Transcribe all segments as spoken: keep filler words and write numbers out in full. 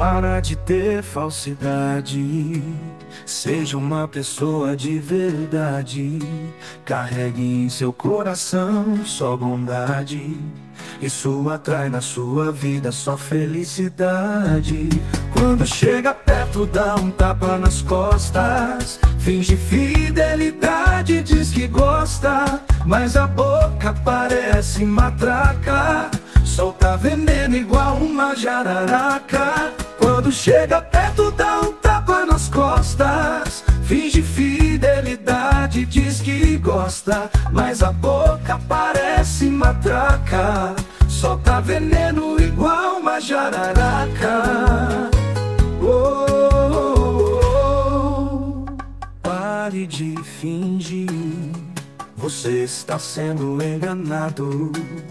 Para de ter falsidade, seja uma pessoa de verdade. Carregue em seu coração só bondade, isso atrai na sua vida só felicidade. Quando chega perto dá um tapa nas costas, finge fidelidade, diz que gosta, mas a boca parece matraca, solta veneno igual uma jararaca. Quando chega perto dá um tapa nas costas, finge fidelidade, diz que gosta, mas a boca parece matraca, solta veneno igual uma jararaca. Oh, oh, oh, oh. Pare de fingir, você está sendo enganado.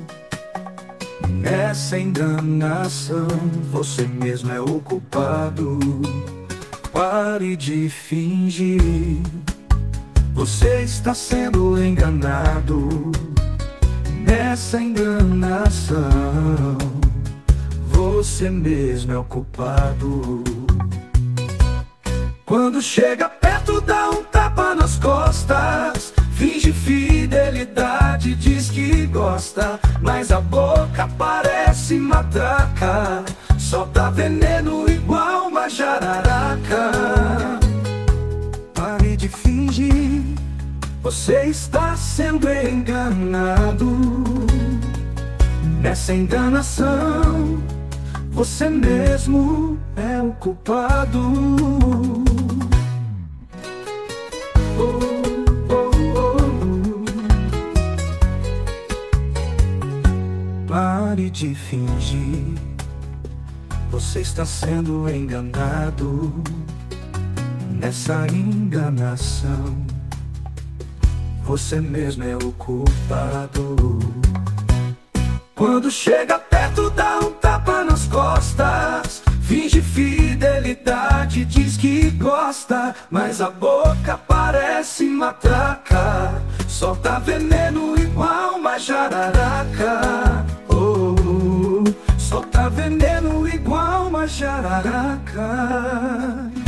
Nessa enganação, você mesmo é o culpado. Pare de fingir, você está sendo enganado. Nessa enganação, você mesmo é o culpado. Quando chega perto dá um tapa nas costas, finge fidelidade, diz que gosta, mas a boca parece matraca, solta veneno igual uma jararaca. Pare de fingir, você está sendo enganado. Nessa enganação, você mesmo é o culpado. Pare de fingir, você está sendo enganado. Nessa enganação, você mesmo é o culpado. Quando chega perto dá um tapa nas costas, finge fidelidade, diz que gosta, mas a boca parece matraca, solta veneno igual uma jararaca. Oh, solta veneno igual uma jararaca.